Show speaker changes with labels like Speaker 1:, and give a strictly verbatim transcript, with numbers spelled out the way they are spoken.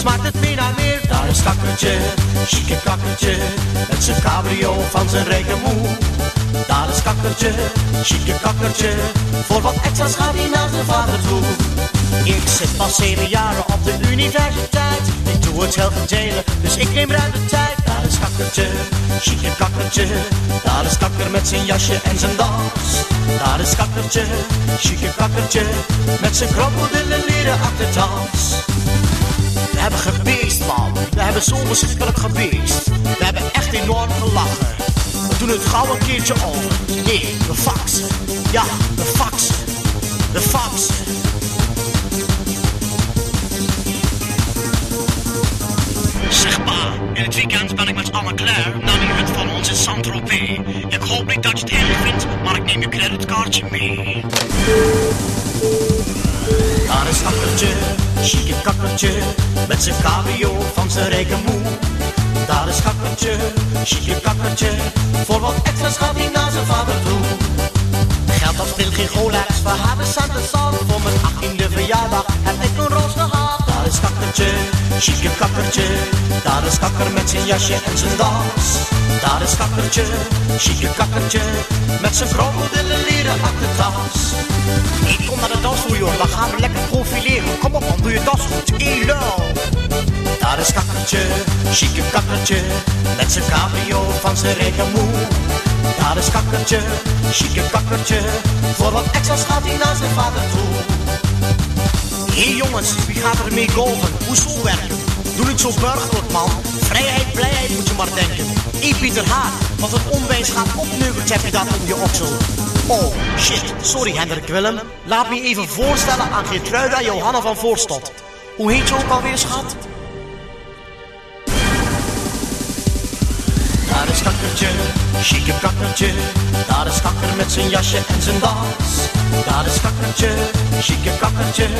Speaker 1: smaakt het meer naar meer. Daar is kakkertje, chique kakkertje, met zijn cabrio van zijn rijke moe. Daar is kakkertje, chique kakkertje, voor wat extra's gaat hij naar zijn vader toe. Ik zit pas zeven jaren op de universiteit. Ik doe het heel verdelen, dus ik neem ruim de tijd. Daar is kakkertje, chique kakkertje, daar is kakker met zijn jasje en zijn das. Daar is kakkertje, chique kakkertje, met zijn krokodillen leren achtertas. We hebben gebeest, man. We hebben zo verschrikkelijk gebeest. We hebben echt enorm gelachen. We doen het gauw een keertje over. Nee, we faxen. Ja, we faxen. We faxen. Zeg pa, in het weekend ben ik met Anne-Claire naar die hut van ons in Saint-Tropez. Ik hoop niet dat je het erg vindt, maar ik neem je creditkaartje mee. Daar is kakkertje, chique kakkertje, met zijn cabrio van zijn rijke moe. Daar is kakkertje, chique kakkertje, voor wat extra's gaat hij naar zijn vader toe. Geld dat speelt geen Rolex, we hebben centen zand. Voor mijn achttiende verjaardag heb ik een roos gehad. Daar is kakkertje, chique kakkertje, daar is kakker met zijn jasje en zijn das. Daar is kakkertje, chique kakkertje, met zijn krokodillen leren achtertas. Ik kom naar de dansvloer, joh, dan gaan we lekker profileren. Kom op man, doe je das goed, elo. Daar is kakkertje, chique kakkertje, met zijn cabrio van zijn rijke moe. Daar is kakkertje, chique kakkertje, voor wat extra's gaat hij naar zijn vader toe. Hé hey jongens, wie gaat er mee golven? Hoezo werken? Doe niet zo burgerlijk man. Vrijheid, blijheid moet je maar denken. Hé Pieter Haak, wat een onwijs gaat opneukeld heb je dat om je oksel. Oh shit, sorry Hendrik Willem. Laat me even voorstellen aan Geertruida Johanna van Voorstot. Hoe heet je ook alweer schat? Daar is kakkertje, chique kakkertje, daar is kakker met zijn jasje en zijn das. Daar is kakkertje, chique kakkertje,